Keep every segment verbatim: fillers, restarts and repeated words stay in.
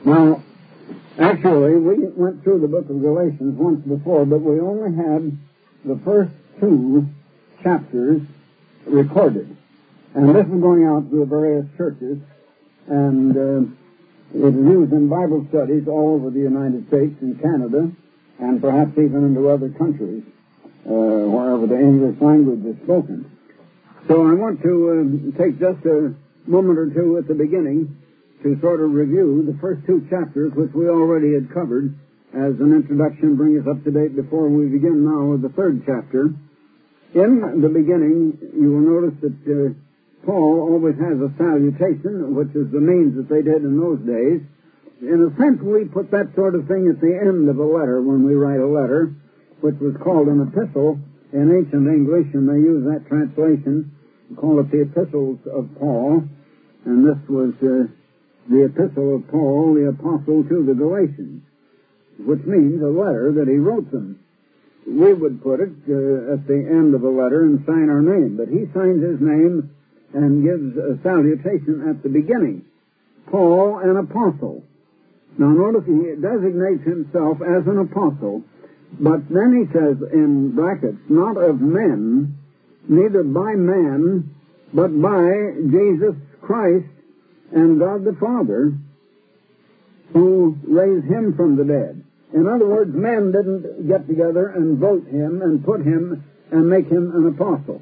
Now, actually, we went through the book of Galatians once before, but we only had the first two chapters recorded. And this is going out to the various churches, and uh, it is used in Bible studies all over the United States and Canada, and perhaps even into other countries, uh, wherever the English language is spoken. So I want to uh, take just a moment or two at the beginning to sort of review the first two chapters, which we already had covered as an introduction, bring us up to date before we begin now with the third chapter. In the beginning, you will notice that uh, Paul always has a salutation, which is the means that they did in those days. In a sense, we put that sort of thing at the end of a letter when we write a letter, which was called an epistle in ancient English, and they use that translation, call it the Epistles of Paul, and this was uh, the Epistle of Paul, the Apostle to the Galatians, which means a letter that he wrote them. We would put it uh, at the end of a letter and sign our name, but he signs his name and gives a salutation at the beginning. Paul, an apostle. Now notice he designates himself as an apostle, but then he says in brackets, not of men, neither by man, but by Jesus Christ and God the Father, who raised him from the dead. In other words, men didn't get together and vote him and put him and make him an apostle.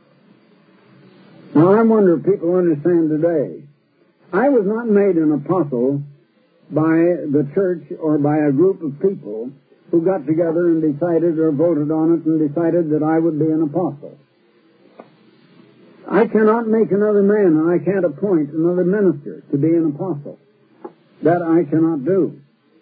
Now, I wonder if people understand today. I was not made an apostle by the church or by a group of people who got together and decided or voted on it and decided that I would be an apostle. I cannot make another man, and I can't appoint another minister to be an apostle. That I cannot do.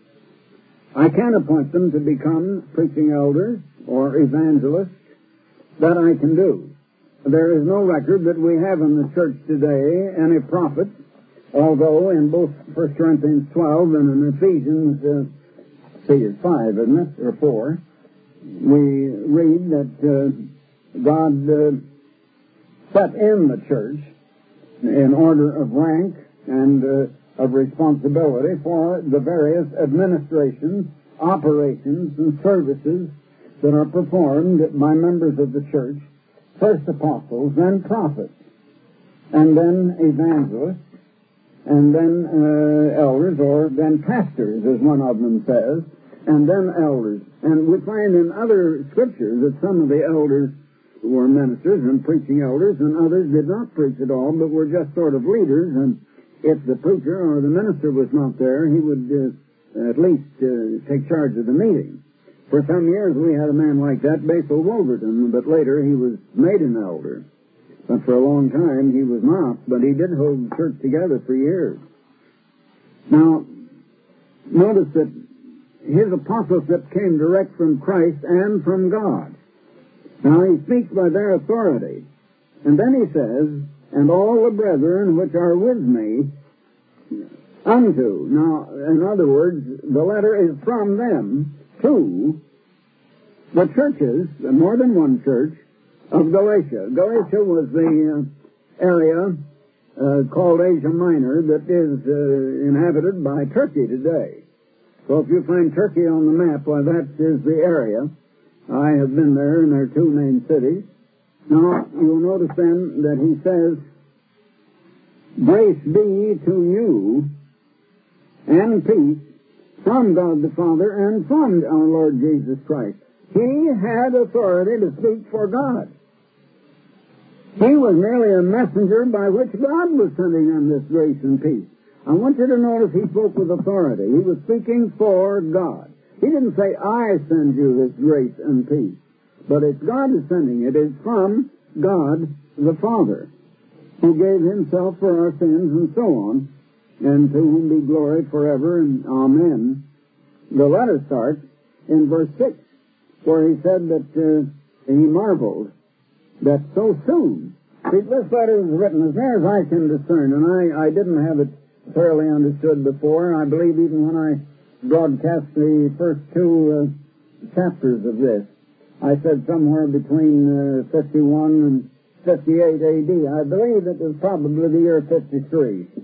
I can appoint them to become preaching elders or evangelists. That I can do. There is no record that we have in the church today any prophet, although in both First Corinthians twelve and in Ephesians, uh, see, it's five, isn't it, or four, we read that uh, God uh, set in the church in order of rank and uh, of responsibility for the various administrations, operations, and services that are performed by members of the church, first apostles, then prophets, and then evangelists, and then uh, elders, or then pastors, as one of them says, and then elders. And we find in other scriptures that some of the elders were ministers and preaching elders, and others did not preach at all, but were just sort of leaders, and if the preacher or the minister was not there, he would uh, at least uh, take charge of the meeting. For some years we had a man like that, Basil Wolverton, but later he was made an elder. But for a long time he was not, but he did hold the church together for years. Now, notice that his apostleship came direct from Christ and from God. Now he speaks by their authority. And then he says, and all the brethren which are with me unto. Now, in other words, the letter is from them to the churches, more than one church, of Galatia. Galatia was the uh, area uh, called Asia Minor that is uh, inhabited by Turkey today. So if you find Turkey on the map, well, that is the area. I have been there, and there are two main cities. Now, you'll notice then that he says, grace be to you and peace from God the Father and from our Lord Jesus Christ. He had authority to speak for God. He was merely a messenger by which God was sending them this grace and peace. I want you to notice he spoke with authority. He was speaking for God. He didn't say, I send you this grace and peace. But it's God who's sending it. It's from God the Father, who gave himself for our sins and so on, and to whom be glory forever and amen. The letter starts in verse six, where he said that uh, he marveled that so soon. See, this letter was written as near as I can discern, and I, I didn't have it thoroughly understood before. I believe even when I broadcast the first two uh, chapters of this, I said somewhere between uh, fifty-one and fifty-eight A D. I believe it was probably the year fifty-three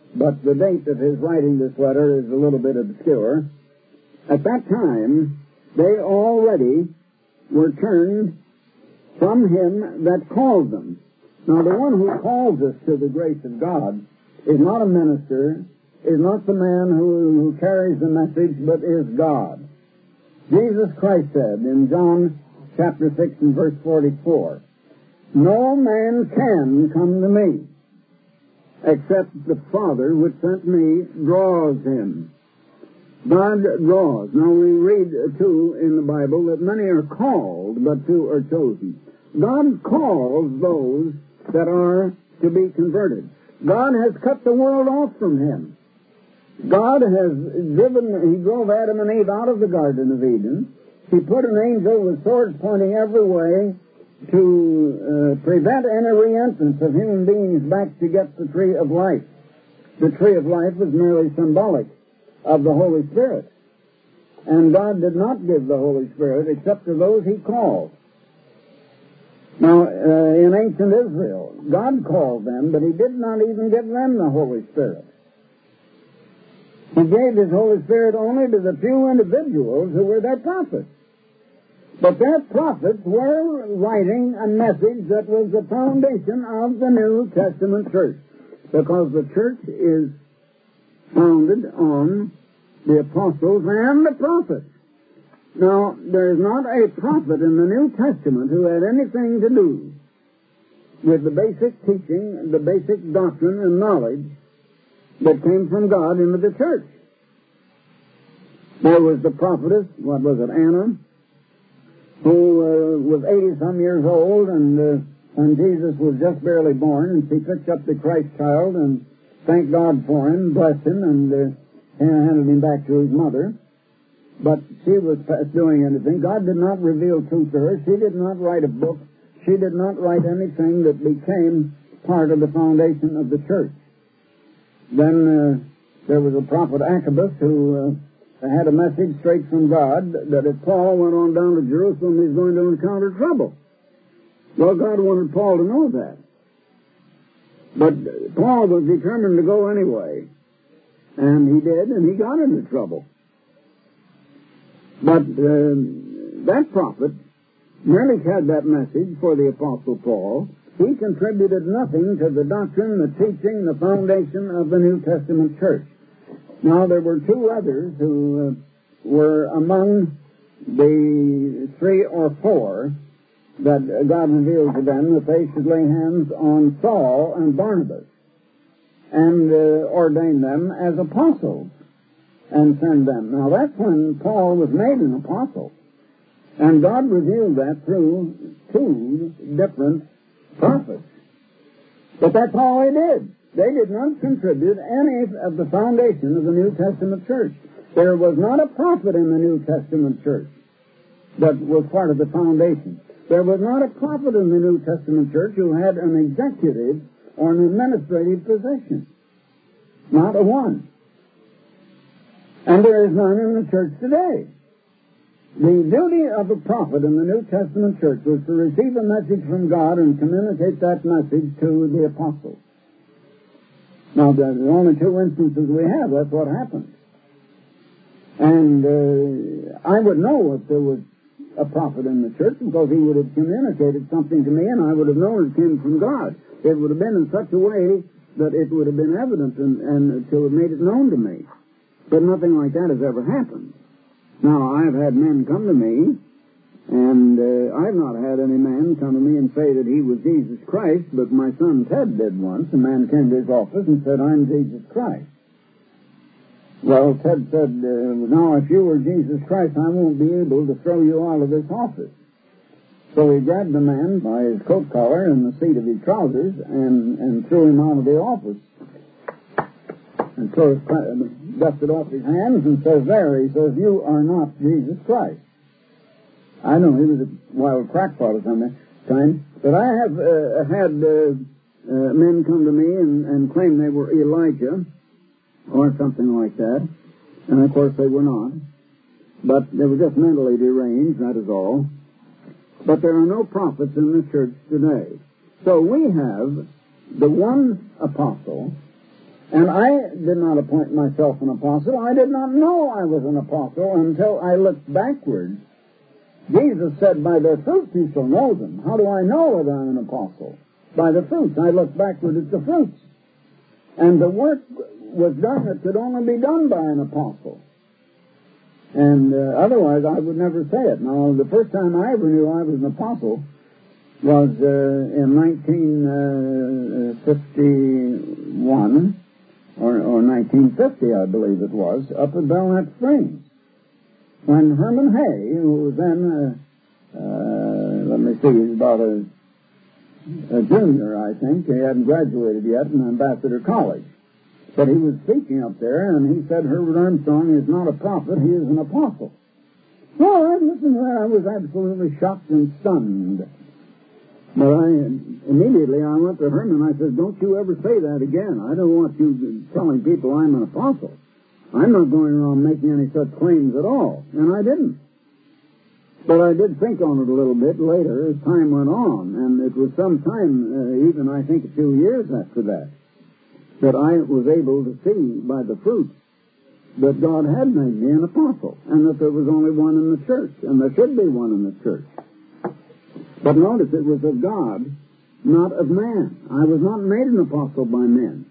but the date of his writing this letter is a little bit obscure. At that time, they already were turned from him that called them. Now, the one who calls us to the grace of God is not a minister, is not the man who, who carries the message, but is God. Jesus Christ said in John chapter six and verse forty-four, "No man can come to me, except the Father which sent me draws him." God draws. Now we read, too, in the Bible that many are called, but few are chosen. God calls those that are to be converted. God has cut the world off from him. God has driven, he drove Adam and Eve out of the Garden of Eden. He put an angel with swords pointing every way to uh, prevent any re-entrance of human beings back to get the tree of life. The tree of life was merely symbolic of the Holy Spirit. And God did not give the Holy Spirit except to those he called. Now, uh, in ancient Israel, God called them, but he did not even give them the Holy Spirit. He gave his Holy Spirit only to the few individuals who were their prophets. But their prophets were writing a message that was the foundation of the New Testament church, because the church is founded on the apostles and the prophets. Now, there is not a prophet in the New Testament who had anything to do with the basic teaching, the basic doctrine and knowledge that came from God into the church. There was the prophetess, what was it, Anna, who uh, was eighty-some years old, and uh, when Jesus was just barely born, and she picked up the Christ child and thanked God for him, blessed him, and uh, handed him back to his mother. But she was past doing anything. God did not reveal truth to her. She did not write a book. She did not write anything that became part of the foundation of the church. Then uh, there was a prophet Agabus who uh, had a message straight from God that if Paul went on down to Jerusalem, he's going to encounter trouble. Well, God wanted Paul to know that. But Paul was determined to go anyway. And he did, and he got into trouble. But uh, that prophet merely had that message for the Apostle Paul. He contributed nothing to the doctrine, the teaching, the foundation of the New Testament church. Now, there were two others who uh, were among the three or four that God revealed to them that they should lay hands on Saul and Barnabas and uh, ordain them as apostles and send them. Now, that's when Paul was made an apostle. And God revealed that through two different prophets. But that's all he did. They did not contribute any of the foundation of the New Testament church. There was not a prophet in the New Testament church that was part of the foundation. There was not a prophet in the New Testament church who had an executive or an administrative position. Not a one. And there is none in the church today. The duty of a prophet in the New Testament church was to receive a message from God and communicate that message to the apostles. Now, the only two instances we have, that's what happened. And uh, I would know if there was a prophet in the church because he would have communicated something to me and I would have known it came from God. It would have been in such a way that it would have been evident and, and to have made it known to me. But nothing like that has ever happened. Now, I've had men come to me, and uh, I've not had any man come to me and say that he was Jesus Christ, but my son Ted did once. A man came to his office and said, "I'm Jesus Christ." Well, Ted said, uh, "Now, if you were Jesus Christ, I won't be able to throw you out of this office." So he grabbed the man by his coat collar and the seat of his trousers and, and threw him out of the office. And so he dusted off his hands and says, "There," he says, "you are not Jesus Christ." I know he was a wild crackpot at some time, but I have uh, had uh, uh, men come to me and, and claim they were Elijah or something like that, and of course they were not. But they were just mentally deranged, that is all. But there are no prophets in the church today. So we have the one apostle And I did not appoint myself an apostle. I did not know I was an apostle until I looked backwards. Jesus said, by their fruits you shall know them. How do I know whether I'm an apostle? By the fruits. I look backward at the fruits. And the work was done that could only be done by an apostle. And uh, otherwise I would never say it. Now, the first time I ever knew I was an apostle was uh, in nineteen fifty-one, or, or nineteen fifty, I believe it was, up at Belknap Springs, when Herman Hay, who was then, uh, uh, let me see, he was about a, a junior, I think. He hadn't graduated yet in Ambassador College. But he was speaking up there, and he said Herbert Armstrong is not a prophet, he is an apostle. Well, I listened to that. I was absolutely shocked and stunned. But I, immediately I went to Herman and I said, don't you ever say that again. I don't want you telling people I'm an apostle. I'm not going around making any such claims at all. And I didn't. But I did think on it a little bit later as time went on. And it was some time, uh, even I think a few years after that, that I was able to see by the fruits that God had made me an apostle, and that there was only one in the church, and there should be one in the church. But notice it was of God, not of man. I was not made an apostle by men.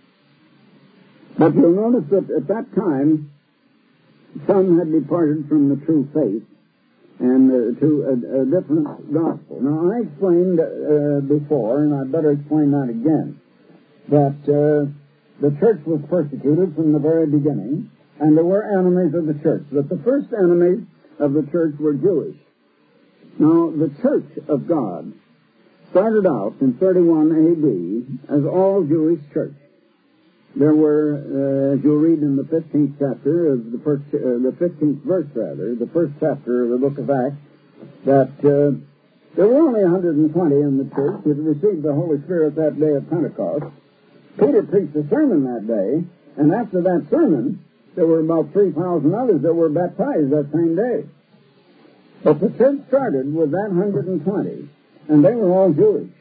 But you'll notice that at that time, some had departed from the true faith and uh, to a, a different gospel. Now, I explained uh, before, and I'd better explain that again, that uh, the church was persecuted from the very beginning, and there were enemies of the church. That the first enemies of the church were Jewish. Now, the church of God started out in thirty-one A D as all Jewish church. There were, uh, as you'll read in the fifteenth chapter of the first, uh, the fifteenth verse rather, the first chapter of the book of Acts, that uh, there were only one hundred twenty in the church that received the Holy Spirit that day of Pentecost. Peter preached a sermon that day, and after that sermon, there were about three thousand others that were baptized that same day. But the church started with that one hundred twenty, and they were all Jewish.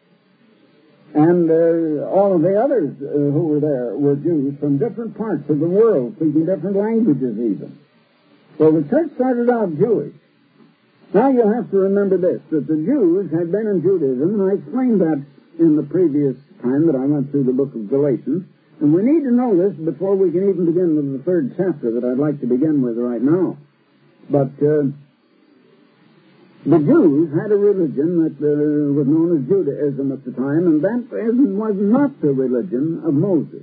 And uh, all of the others uh, who were there were Jews from different parts of the world, speaking different languages even. So the church started out Jewish. Now you'll have to remember this, that the Jews had been in Judaism, and I explained that in the previous time that I went through the book of Galatians. And we need to know this before we can even begin with the third chapter that I'd like to begin with right now. But uh, the Jews had a religion that uh, was known as Judaism at the time, and that was not the religion of Moses.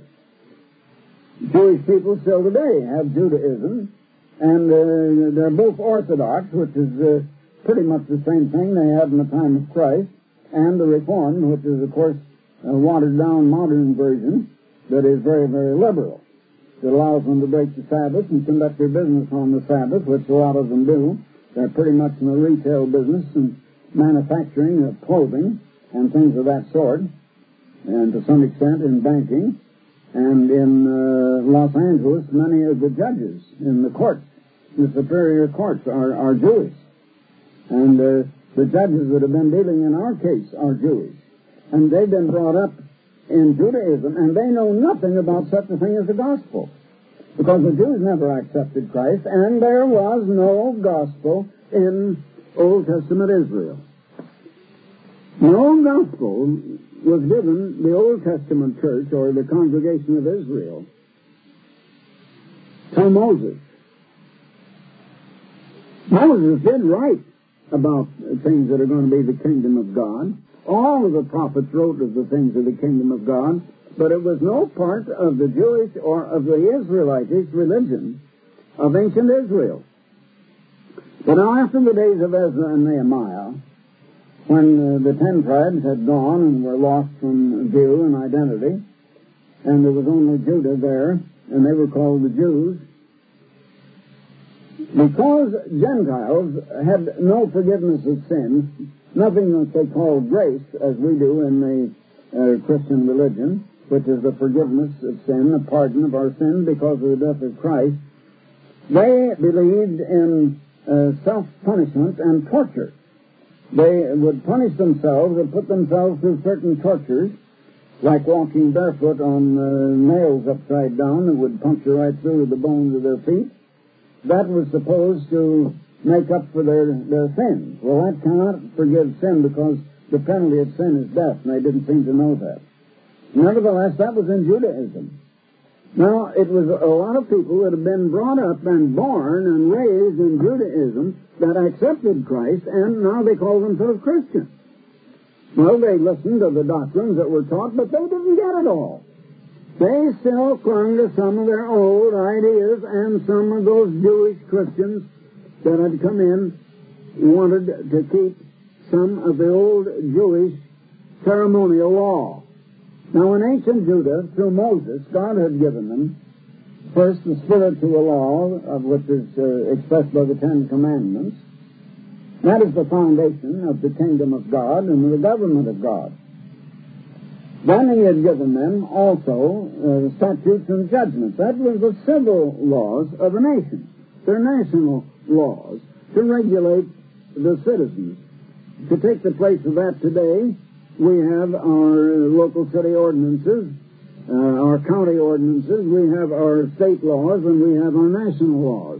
Jewish people still today have Judaism, and uh, they're both Orthodox, which is uh, pretty much the same thing they had in the time of Christ, and the Reformed, which is, of course, a watered-down modern version that is very, very liberal. It allows them to break the Sabbath and conduct their business on the Sabbath, which a lot of them do. They're pretty much in the retail business and manufacturing of clothing and things of that sort, and to some extent in banking. And in uh, Los Angeles, many of the judges in the courts, the superior courts, are, are Jewish. And uh, the judges that have been dealing in our case are Jewish. And they've been brought up in Judaism, and they know nothing about such a thing as the gospel. Because the Jews never accepted Christ, and there was no gospel in Old Testament Israel. No gospel was given the Old Testament church, or the congregation of Israel, till Moses. Moses did write about things that are going to be the kingdom of God. All of the prophets wrote of the things of the kingdom of God, but it was no part of the Jewish or of the Israelitish religion of ancient Israel. But now after the days of Ezra and Nehemiah, when uh, the ten tribes had gone and were lost from view and identity, and there was only Judah there, and they were called the Jews, because Gentiles had no forgiveness of sins, nothing that they call grace, as we do in the uh, Christian religion, which is the forgiveness of sin, the pardon of our sin because of the death of Christ, they believed in uh, self-punishment and torture. They would punish themselves and put themselves through certain tortures like walking barefoot on uh, nails upside down that would puncture right through the bones of their feet. That was supposed to make up for their, their sins. Well, that cannot forgive sin because the penalty of sin is death, and they didn't seem to know that. Nevertheless, that was in Judaism. Now, it was a lot of people that had been brought up and born and raised in Judaism that accepted Christ, and now they call themselves Christians. Well, they listened to the doctrines that were taught, but they didn't get it all. They still clung to some of their old ideas, and some of those Jewish Christians that had come in wanted to keep some of the old Jewish ceremonial law. Now, in ancient Judah, through Moses, God had given them, first, the spiritual law, of which is uh, expressed by the Ten Commandments. That is the foundation of the kingdom of God and the government of God. Then he had given them also uh, statutes and judgments. That was the civil laws of a nation. They're national laws to regulate the citizens. To take the place of that today, we have our local city ordinances, uh, our county ordinances, we have our state laws, and we have our national laws.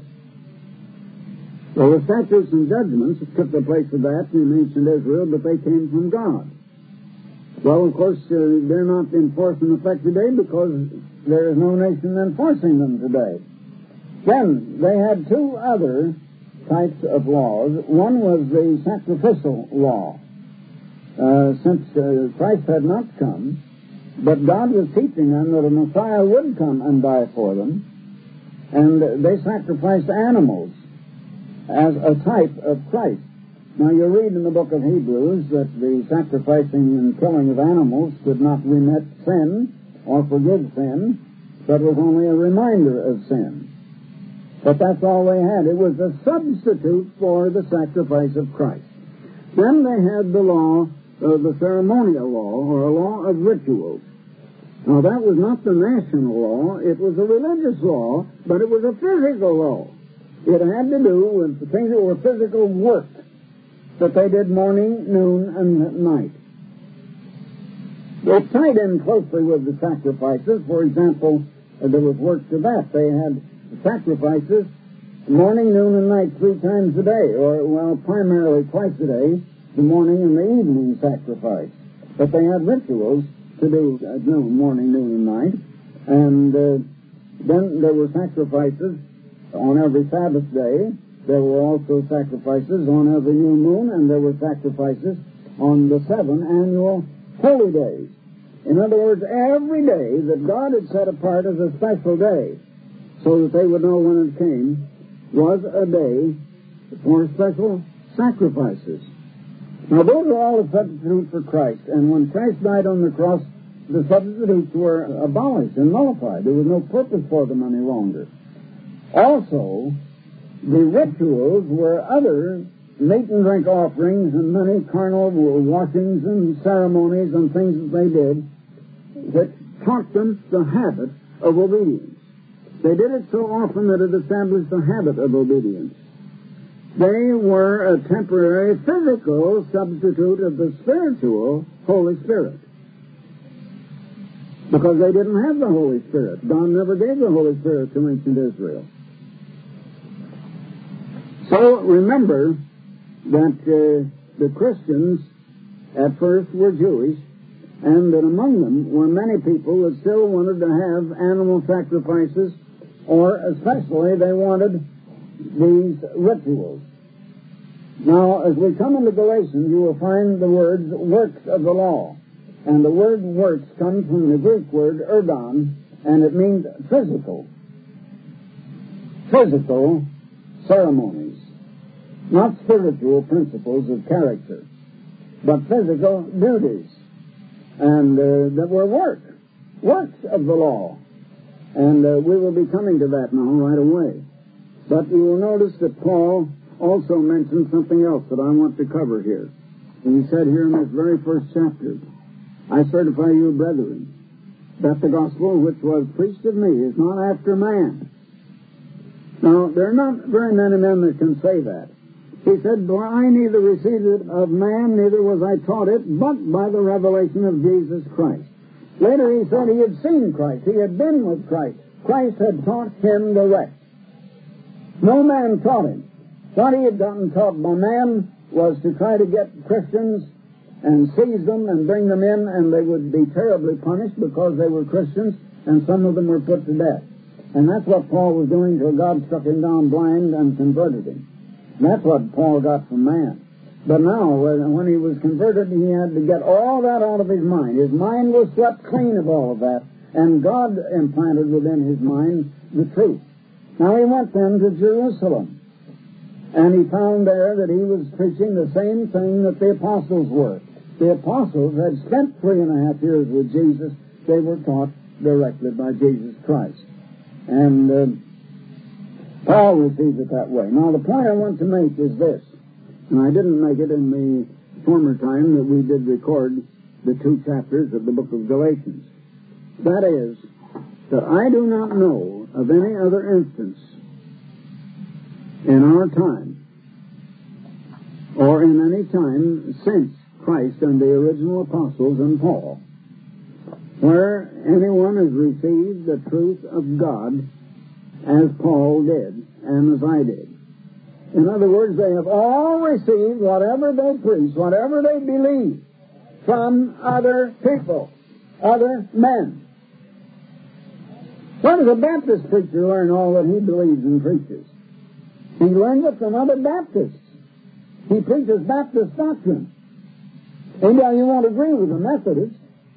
So the statutes and judgments took the place of that in ancient Israel, but they came from God. Well, of course, uh, they're not in force and effect today because there is no nation enforcing them today. Then, they had two other types of laws. One was the sacrificial law. Uh, since uh, Christ had not come, but God was teaching them that a Messiah would come and die for them, and they sacrificed animals as a type of Christ. Now, you read in the book of Hebrews that the sacrificing and killing of animals could not remit sin or forgive sin, but was only a reminder of sin. But that's all they had. It was a substitute for the sacrifice of Christ. Then they had the law, uh, the ceremonial law, or a law of rituals. Now, that was not the national law. It was a religious law, but it was a physical law. It had to do with the things that were physical work that they did morning, noon, and night. It tied in closely with the sacrifices. For example, uh, there was work to that. They had sacrifices morning, noon, and night three times a day, or, well, primarily twice a day, the morning and the evening sacrifice. But they had rituals to do at noon, morning, noon, and night. And uh, then there were sacrifices on every Sabbath day. There were also sacrifices on every new moon, and there were sacrifices on the seven annual holy days. In other words, every day that God had set apart as a special day, so that they would know when it came, was a day for special sacrifices. Now, those are all a substitute for Christ, and when Christ died on the cross, the substitutes were abolished and nullified. There was no purpose for them any longer. Also, the rituals were other meat and drink offerings and many carnal washings and ceremonies and things that they did that taught them the habit of obedience. They did it so often that it established a habit of obedience. They were a temporary physical substitute of the spiritual Holy Spirit. Because they didn't have the Holy Spirit. God never gave the Holy Spirit to ancient Israel. So remember that uh, the Christians at first were Jewish, and that among them were many people that still wanted to have animal sacrifices, or especially they wanted these rituals. Now, as we come into Galatians, you will find the words works of the law. And the word works comes from the Greek word ergon, and it means physical. Physical ceremonies. Not spiritual principles of character, but physical duties. And uh, that were work. Works of the law. And uh, we will be coming to that now right away. But you will notice that Paul also mentioned something else that I want to cover here. And he said here in this very first chapter, I certify you, brethren, that the gospel which was preached of me is not after man. Now, there are not very many men that can say that. He said, for I neither received it of man, neither was I taught it, but by the revelation of Jesus Christ. Later he said he had seen Christ. He had been with Christ. Christ had taught him direct. No man taught him. What he had gotten taught by man was to try to get Christians and seize them and bring them in, and they would be terribly punished because they were Christians, and some of them were put to death. And that's what Paul was doing till God struck him down blind and converted him. That's what Paul got from man. But now, when he was converted, he had to get all that out of his mind. His mind was swept clean of all of that, and God implanted within his mind the truth. Now he went then to Jerusalem, and he found there that he was preaching the same thing that the apostles were. The apostles had spent three and a half years with Jesus. They were taught directly by Jesus Christ. And uh, Paul received it that way. Now, the point I want to make is this, and I didn't make it in the former time that we did record the two chapters of the book of Galatians. That is, that I do not know of any other instance in our time, or in any time since Christ and the original apostles and Paul, where anyone has received the truth of God as Paul did and as I did. In other words, they have all received whatever they preach, whatever they believe, from other people, other men. Where does a Baptist preacher learn all that he believes and preaches? He learns it from other Baptists. He preaches Baptist doctrine. And now you won't agree with the Methodists.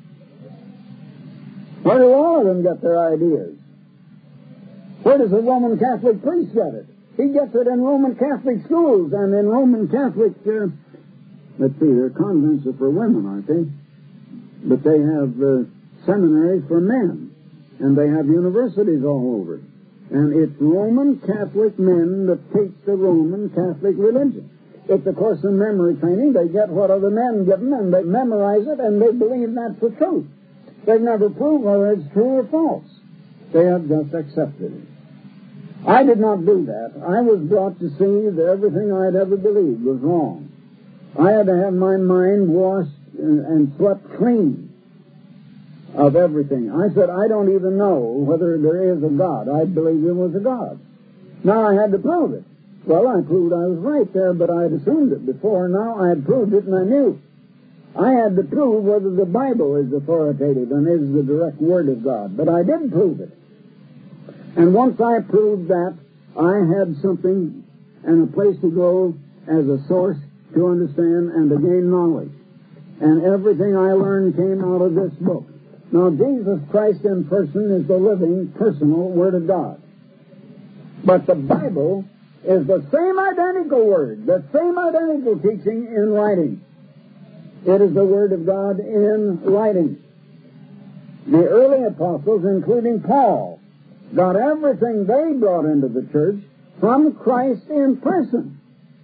Where do all of them get their ideas? Where does a Roman Catholic priest get it? He gets it in Roman Catholic schools and in Roman Catholic, uh, let's see, their convents are for women, aren't they? But they have uh, seminaries for men, and they have universities all over. And it's Roman Catholic men that teach the Roman Catholic religion. It's, of course, in memory training. They get what other men give them, and they memorize it, and they believe that's the truth. They've never proved whether it's true or false. They have just accepted it. I did not do that. I was brought to see that everything I had ever believed was wrong. I had to have my mind washed and swept clean of everything. I said, I don't even know whether there is a God. I believe there was a God. Now I had to prove it. Well, I proved I was right there, but I had assumed it before. Now I had proved it, and I knew. I had to prove whether the Bible is authoritative and is the direct Word of God. But I did prove it. And once I proved that, I had something and a place to go as a source to understand and to gain knowledge. And everything I learned came out of this book. Now, Jesus Christ in person is the living, personal Word of God. But the Bible is the same identical Word, the same identical teaching in writing. It is the Word of God in writing. The early apostles, including Paul, got everything they brought into the church from Christ in person.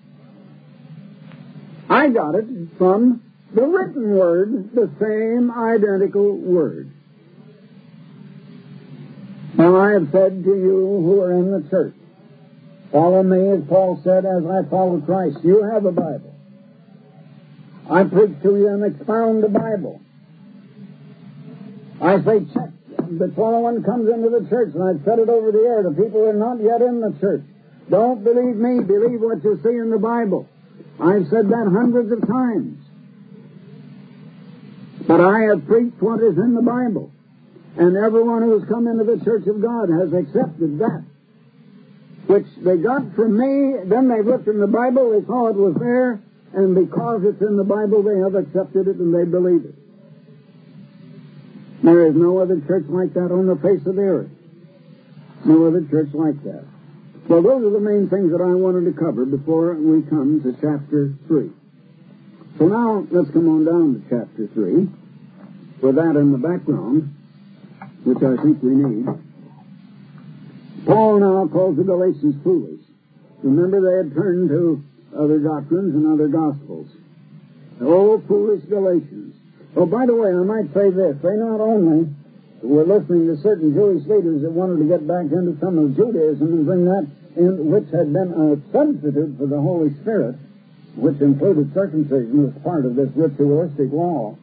I got it from the written Word, the same identical Word. Now I have said to you who are in the church, follow me, as Paul said, as I follow Christ. You have a Bible. I preach to you and expound the Bible. I say check before one comes into the church, and I've said it over the air to people who are not yet in the church. Don't believe me, believe what you see in the Bible. I've said that hundreds of times. But I have preached what is in the Bible. And everyone who has come into the church of God has accepted that, which they got from me. Then they looked in the Bible, they saw it was there, and because it's in the Bible, they have accepted it and they believe it. There is no other church like that on the face of the earth. No other church like that. Well, those are the main things that I wanted to cover before we come to chapter three. So now, let's come on down to chapter three, with that in the background, which I think we need. Paul now calls the Galatians foolish. Remember, they had turned to other doctrines and other gospels. Oh, foolish Galatians. Oh, by the way, I might say this. They not only were listening to certain Jewish leaders that wanted to get back into some of Judaism and bring that in, which had been a substitute for the Holy Spirit, which included circumcision as part of this ritualistic law.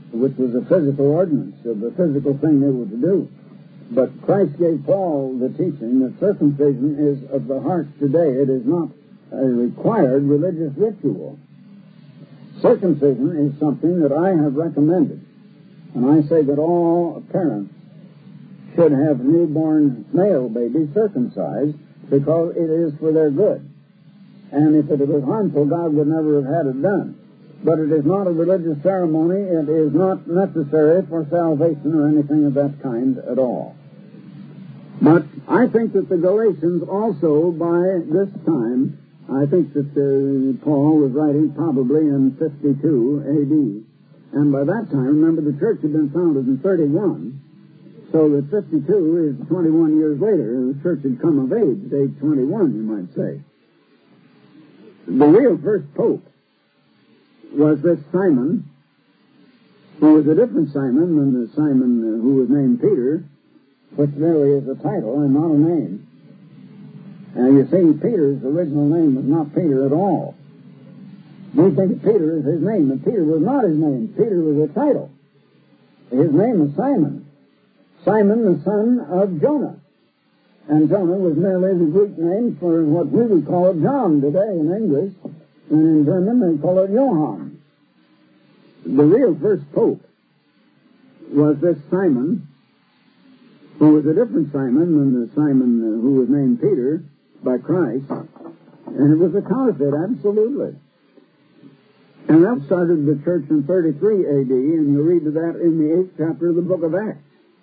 which was a physical ordinance of the physical thing they were to do. But Christ gave Paul the teaching that circumcision is of the heart today. It is not a required religious ritual. Circumcision is something that I have recommended. And I say that all parents should have newborn male babies circumcised because it is for their good. And if it was harmful, God would never have had it done. But it is not a religious ceremony. It is not necessary for salvation or anything of that kind at all. But I think that the Galatians also, by this time, I think that uh, Paul was writing probably in fifty-two A D. And by that time, remember, the church had been founded in thirty-one. So that fifty-two is twenty-one years later, and the church had come of age at age twenty-one, you might say. The real first pope was this Simon, who was a different Simon than the Simon uh, who was named Peter, which merely is a title and not a name. And you see, Peter's original name was not Peter at all. We think Peter is his name, but Peter was not his name. Peter was a title. His name was Simon. Simon, the son of Jonah. And Jonah was merely the Greek name for what we would call it John today in English. And in German they call it Johann. The real first pope was this Simon, who was a different Simon than the Simon uh, who was named Peter by Christ. And it was a counterfeit, absolutely. And that started the church in thirty-three A D, and you read of that in the eighth chapter of the book of Acts.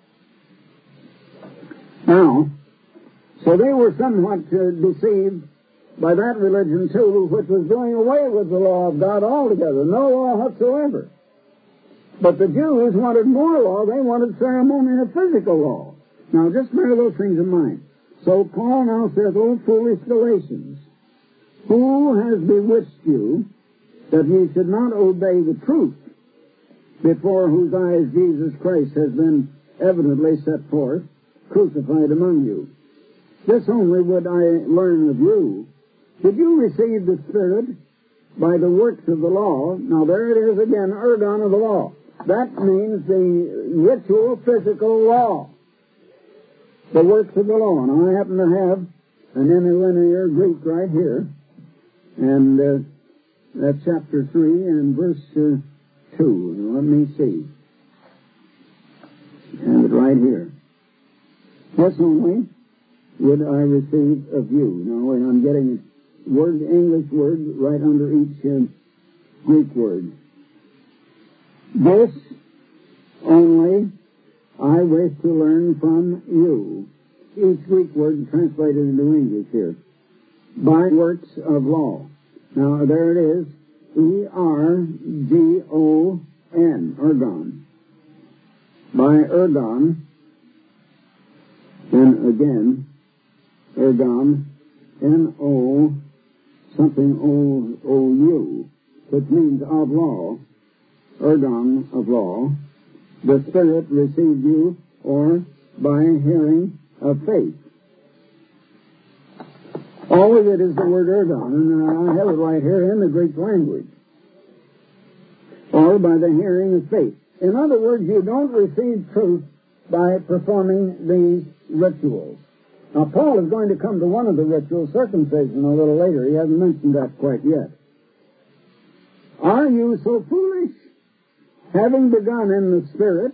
Now, so they were somewhat uh, deceived by that religion, too, which was doing away with the law of God altogether, no law whatsoever. But the Jews wanted more law. They wanted ceremonial physical law. Now, just bear those things in mind. So Paul now says, "O foolish Galatians, who has bewitched you that ye should not obey the truth, before whose eyes Jesus Christ has been evidently set forth, crucified among you? This only would I learn of you. Did you receive the Spirit by the works of the law?" Now there it is again, ergon of the law. That means the ritual, physical law. The works of the law. And I happen to have an interlinear Greek right here. And uh, that's chapter three and verse uh, two. Now, let me see. And it right here. This only would I receive of you. Now, I'm getting word, English word right under each uh, Greek word. This only I wish to learn from you. Each Greek word translated into English here. By works of law. Now, there it is. E R G O N. Ergon. By ergon. Then again, ergon. N O something O O U, which means of law. Ergon of law. The Spirit received you, or by hearing of faith. All of it is the word ergon, and I have it right here in the Greek language. Or by the hearing of faith. In other words, you don't receive truth by performing these rituals. Now, Paul is going to come to one of the rituals, circumcision, a little later. He hasn't mentioned that quite yet. Are you so foolish? Having begun in the Spirit,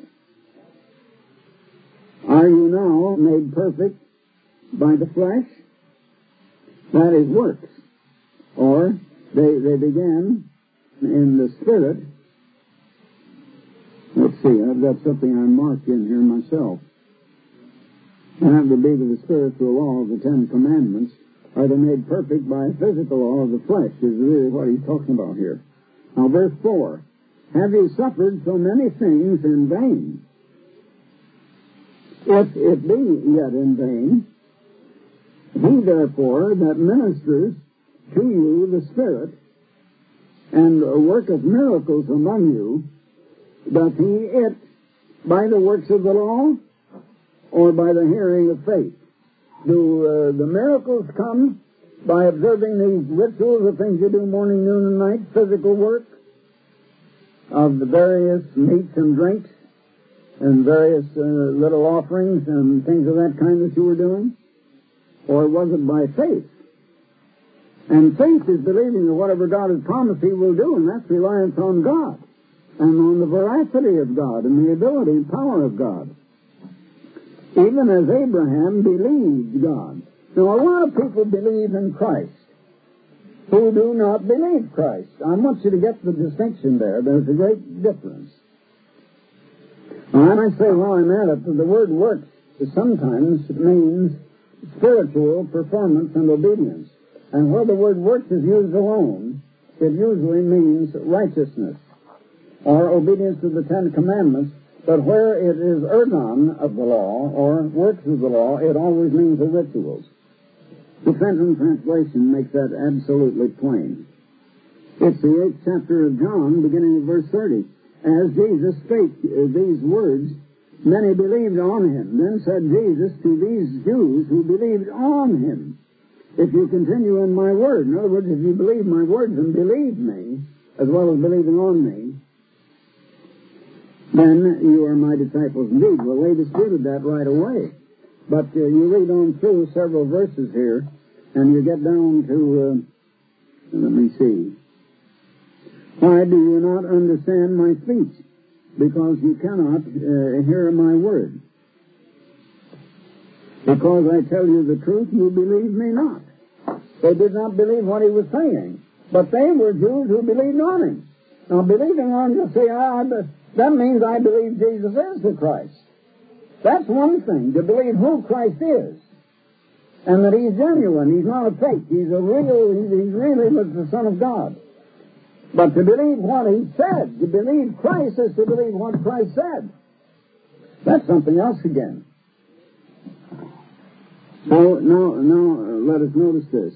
are you now made perfect by the flesh? That is works. Or they, they began in the Spirit. Let's see, I've got something I marked in here myself. And that would be to the spiritual law of the Ten Commandments. Are they made perfect by a physical law of the flesh, is really what he's talking about here. Now, verse four. Have you suffered so many things in vain? If it be yet in vain, he therefore that ministers to you the Spirit, and worketh miracles among you, doth he it by the works of the law, or by the hearing of faith? Do uh, the miracles come by observing these rituals, the things you do morning, noon, and night, physical work? of the various meats and drinks and various uh, little offerings and things of that kind that you were doing? Or was it by faith? And faith is believing that whatever God has promised He will do, and that's reliance on God and on the veracity of God and the ability and power of God. Even as Abraham believed God. Now, a lot of people believe in Christ who do not believe Christ. I want you to get the distinction there. There's a great difference. Now, when I say while I'm at it, the word works sometimes means spiritual performance and obedience. And where the word works is used alone, it usually means righteousness or obedience to the Ten Commandments. But where it is ergon of the law or works of the law, it always means the rituals. The Fenton translation makes that absolutely plain. It's the eighth chapter of John, beginning at verse thirty. As Jesus spake uh, these words, many believed on him. Then said Jesus to these Jews who believed on him, if you continue in my word, in other words, if you believe my words and believe me, as well as believing on me, then you are my disciples indeed. Well, they disputed that right away. But uh, you read on through several verses here, and you get down to, uh, let me see. Why do you not understand my speech? Because you cannot uh, hear my word. Because I tell you the truth, you believe me not. They did not believe what he was saying. But they were Jews who believed on him. Now, believing on him, say, ah, that means I believe Jesus is the Christ. That's one thing, to believe who Christ is. And that he's genuine, he's not a fake, he's a real, he's, he's really the Son of God. But to believe what he said, to believe Christ is to believe what Christ said. That's something else again. So, now, now uh, let us notice this.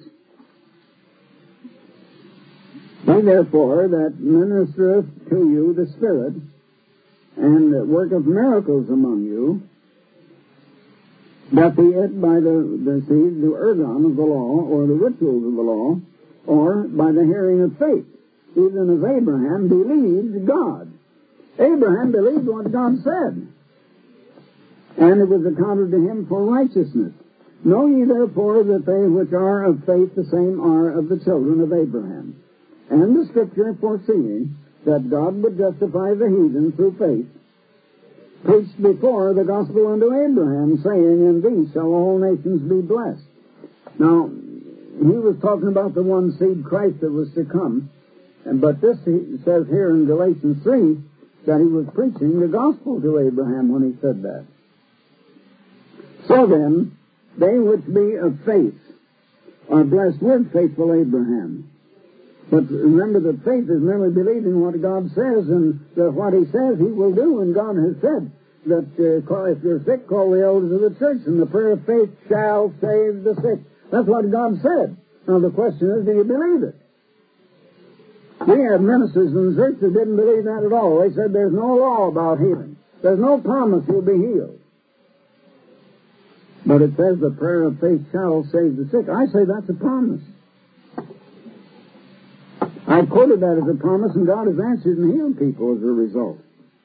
He therefore that ministereth to you the Spirit, and worketh miracles among you, doth he it by the, the seed, the ergon of the law, or the rituals of the law, or by the hearing of faith, even as Abraham believed God. Abraham believed what God said, and it was accounted to him for righteousness. Know ye therefore that they which are of faith, the same are of the children of Abraham. And the Scripture, foreseeing that God would justify the heathen through faith, preached before the gospel unto Abraham, saying, in thee shall all nations be blessed. Now, he was talking about the one seed, Christ, that was to come. And but this he says here in Galatians three, that he was preaching the gospel to Abraham when he said that. So then, they which be of faith are blessed with faithful Abraham. But remember that faith is merely believing what God says, and that what he says he will do, and God has said that uh, call, if you're sick, call the elders of the church, and the prayer of faith shall save the sick. That's what God said. Now the question is, do you believe it? We have ministers in the church that didn't believe that at all. They said there's no law about healing. There's no promise you'll be healed. But it says the prayer of faith shall save the sick. I say that's a promise. I quoted that as a promise, and God has answered and healed people as a result.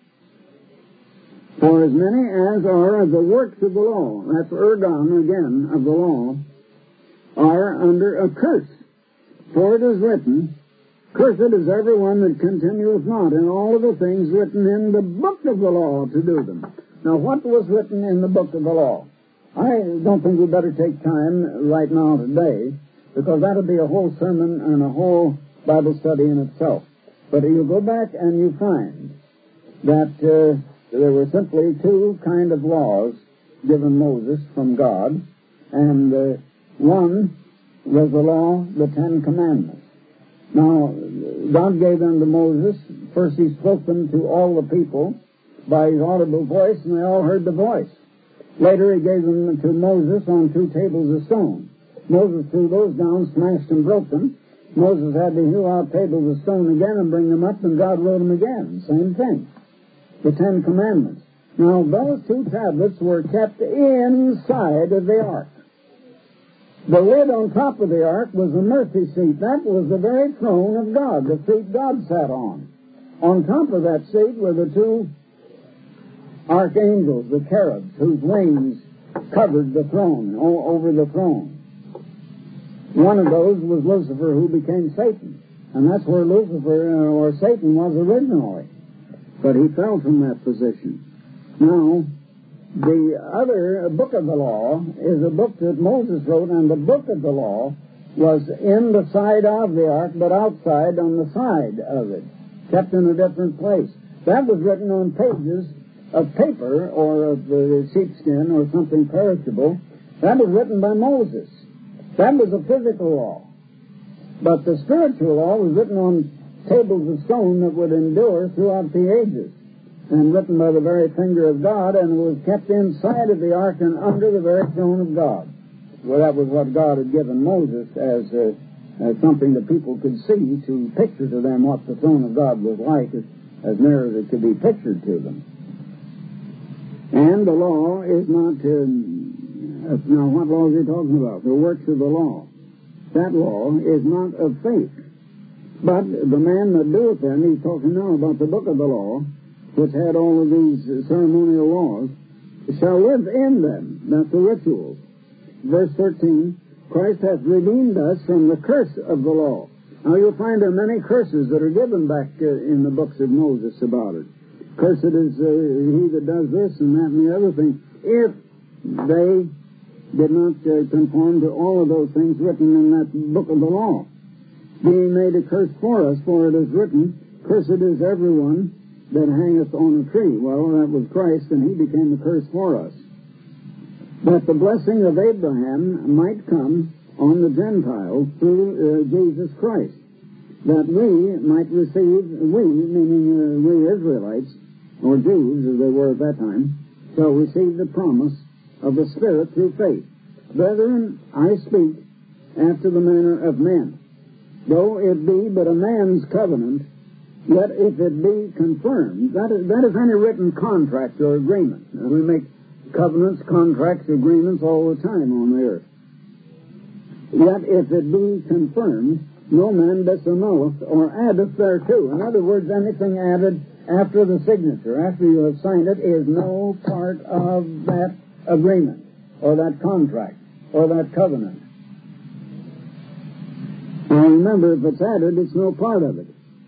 For as many as are of the works of the law, that's ergon again of the law, are under a curse. For it is written, cursed is everyone that continueth not in all of the things written in the book of the law to do them. Now, what was written in the book of the law? I don't think we'd better take time right now today, because that'll be a whole sermon and a whole Bible study in itself. But you go back and you find that uh, there were simply two kind of laws given Moses from God, and uh, one was the law, the Ten Commandments. Now, God gave them to Moses. First he spoke them to all the people by his audible voice, and they all heard the voice. Later he gave them to Moses on two tables of stone. Moses threw those down, smashed and broke them. Moses had to hew out tables of stone again and bring them up, and God wrote them again. Same thing. The Ten Commandments. Now, those two tablets were kept inside of the ark. The lid on top of the ark was the mercy seat. That was the very throne of God, the seat God sat on. On top of that seat were the two archangels, the cherubs, whose wings covered the throne, over the throne. One of those was Lucifer, who became Satan. And that's where Lucifer, or Satan, was originally. But he fell from that position. Now, the other book of the law is a book that Moses wrote, and the book of the law was in the side of the ark, but outside on the side of it, kept in a different place. That was written on pages of paper or of uh, sheepskin or something perishable. That was written by Moses. That was a physical law. But the spiritual law was written on tables of stone that would endure throughout the ages, and written by the very finger of God, and was kept inside of the ark and under the very throne of God. Well, that was what God had given Moses as, uh, as something that people could see, to picture to them what the throne of God was like, as, as near as it could be pictured to them. And the law is not, uh, now what law is he talking about? The works of the law. That law is not of faith. But the man that doeth them, he's talking now about the book of the law, which had all of these ceremonial laws, shall live in them. That's the rituals. Verse thirteen, Christ hath redeemed us from the curse of the law. Now you'll find there are many curses that are given back uh, in the books of Moses about it. Cursed is uh, he that does this and that and the other thing, if they did not uh, conform to all of those things written in that book of the law. Being made a curse for us, for it is written, cursed is everyone that hangeth on a tree. Well, that was Christ, and he became a curse for us. That the blessing of Abraham might come on the Gentiles through uh, Jesus Christ, that we might receive, we, meaning uh, we Israelites, or Jews, as they were at that time, shall receive the promise of the Spirit through faith. Brethren, I speak after the manner of men. Though it be but a man's covenant, yet if it be confirmed, that is, that is any written contract or agreement. Now, we make covenants, contracts, agreements all the time on the earth. Yet if it be confirmed, no man disannulleth or addeth thereto. In other words, anything added after the signature, after you have signed it, is no part of that agreement, or that contract, or that covenant. Now remember, if it's added, it's no part of it.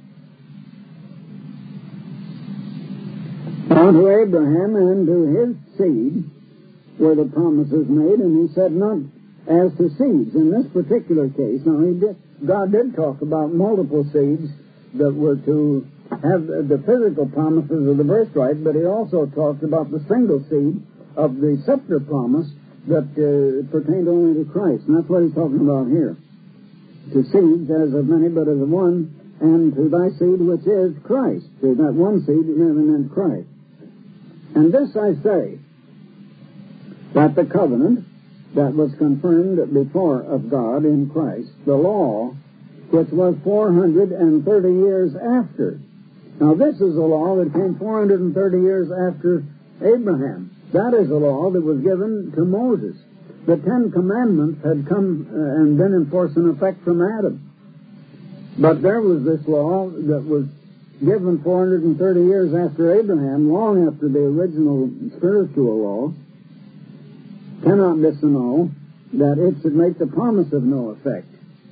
Now to Abraham and to his seed were the promises made, and he said not as to seeds. In this particular case, now he did, God did talk about multiple seeds that were to have the physical promises of the birthright, but he also talked about the single seed of the scepter promise that uh, pertained only to Christ. And that's what he's talking about here. To seeds as of many, but as of one, and to thy seed which is Christ. To that one seed meant Christ. And this I say, that the covenant that was confirmed before of God in Christ, the law, which was four hundred thirty years after. Now this is a law that came four hundred thirty years after Abraham. That is a law that was given to Moses. The Ten Commandments had come uh, and been in force and effect from Adam. But there was this law that was given four hundred thirty years after Abraham, long after the original spiritual law, cannot disannul, that it should make the promise of no effect.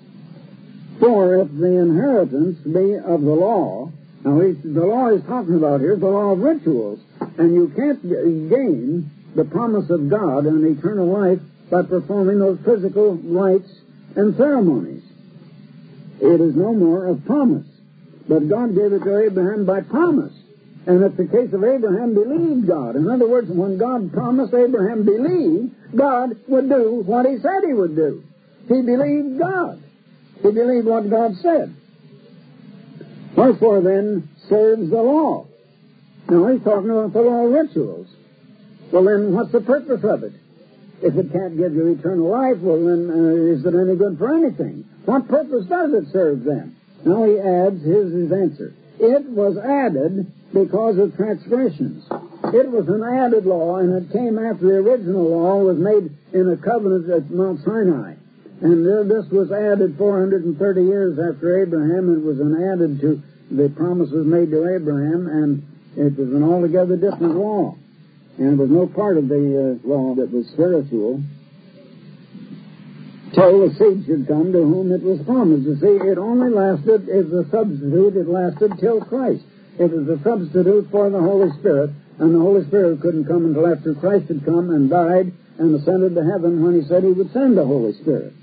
For if the inheritance be of the law, now he's, the law he's talking about here is the law of rituals, and you can't gain the promise of God and eternal life by performing those physical rites and ceremonies. It is no more of promise. But God gave it to Abraham by promise. And it's the case of Abraham believed God. In other words, when God promised, Abraham believed God would do what he said he would do. He believed God. He believed what God said. Wherefore then serves the law? Now he's talking about the law of rituals. Well then, what's the purpose of it? If it can't give you eternal life, well then, uh, is it any good for anything? What purpose does it serve then? Now he adds, here's his answer. It was added because of transgressions. It was an added law, and it came after the original law was made in a covenant at Mount Sinai. And uh, this was added four hundred thirty years after Abraham, and was an added to the promise was made to Abraham, and it was an altogether different law. And it was no part of the uh, law that was spiritual, till the seed should come to whom it was promised. You see, it only lasted, as a substitute, it lasted till Christ. It was a substitute for the Holy Spirit, and the Holy Spirit couldn't come until after Christ had come and died and ascended to heaven when he said he would send the Holy Spirit.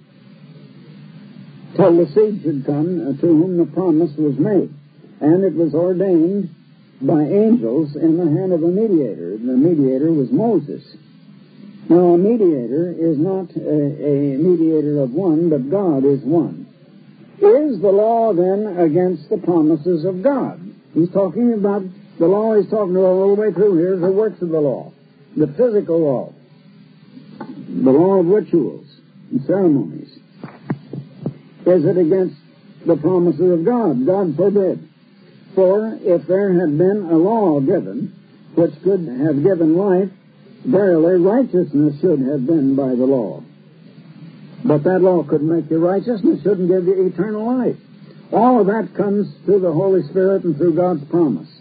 Till the seed should come uh, to whom the promise was made. And it was ordained by angels in the hand of a mediator. The mediator was Moses. Now, a mediator is not a, a mediator of one, but God is one. Is the law then against the promises of God? He's talking about, the law he's talking about all the way through here is the works of the law, the physical law, the law of rituals and ceremonies. Is it against the promises of God? God forbid. For if there had been a law given, which could have given life, verily righteousness should have been by the law. But that law couldn't make you righteous, and it shouldn't give you eternal life. All of that comes through the Holy Spirit and through God's promise.